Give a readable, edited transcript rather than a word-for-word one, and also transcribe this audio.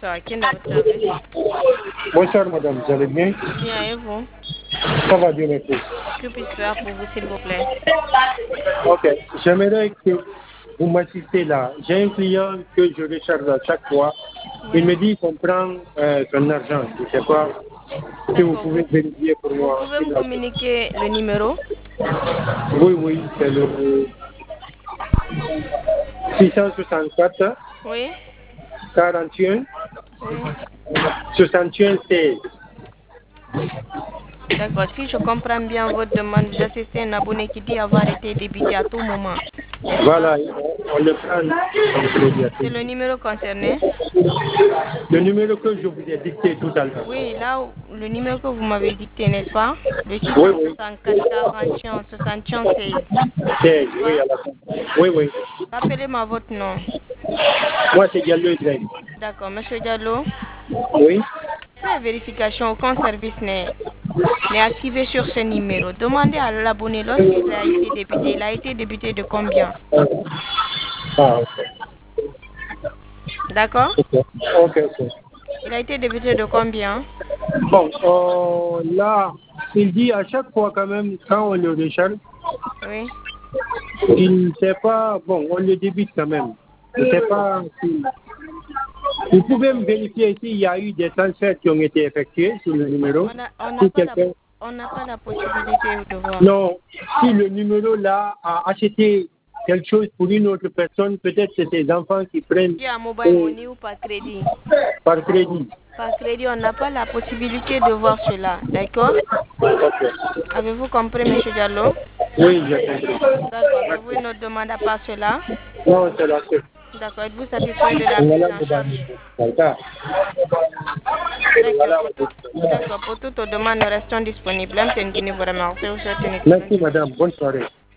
Bonsoir, qui est dans votre service? Bonsoir madame, vous allez bien? Bien, et vous? Ça va bien, merci. Que puis-je faire pour vous, s'il vous plaît? Ok, j'aimerais que vous m'assistez là. J'ai un client que je recharge à chaque fois. Oui. Il me dit qu'on prend son argent. Je ne sais pas si vous pouvez vérifier pour Vous moi. pouvez me communiquer le numéro? Oui, oui, c'est le 664 Oui. 41 Oui. 61 16. D'accord. Si je comprends bien votre demande, vous assistez un abonné qui dit avoir été débité à tout moment. N'est-ce pas? Voilà, on le prend comme crédit. C'est le numéro concerné? Le numéro que je vous ai dicté tout à l'heure. Oui, là, le numéro que vous m'avez dicté, n'est-ce pas? Le Oui, oui. 664 41 61 16. 16, N'est-ce oui, pas? à la fin. Oui, oui. Rappelez-moi votre nom. Moi, c'est Diallo Ibrahim. D'accord, monsieur Diallo. Oui. Après vérification, aucun service n'est activé sur ce numéro. Demandez à l'abonné lorsqu'il a été débuté. Il a été débuté de combien? Ah, ok. D'accord? Ok, ok. Ok. Il a été débuté de combien? Bon, là, il dit à chaque fois quand même, quand on le recharge, Oui. il ne sait pas, bon, on le débite quand même. Je ne sais pas si... Vous pouvez me vérifier s'il y a eu des transferts qui ont été effectués sur le numéro. On n'a Si pas quelqu'un... la possibilité de voir. Non, si le numéro là a acheté quelque chose pour une autre personne, peut-être c'est ses enfants qui prennent Qui a mobile money ou par crédit? par crédit. Par crédit, on n'a pas la possibilité de voir cela. D'accord? Ok. Avez-vous compris, monsieur Diallo? Oui, j'ai compris. D'accord. Avez-vous une autre demande à part cela? Non, c'est la seule. D'accord. Êtes-vous satisfait de la prise Voilà, en charge? voilà. D'accord. Pour toute demande, nous restons disponibles. Merci, madame. Merci madame, bonne soirée.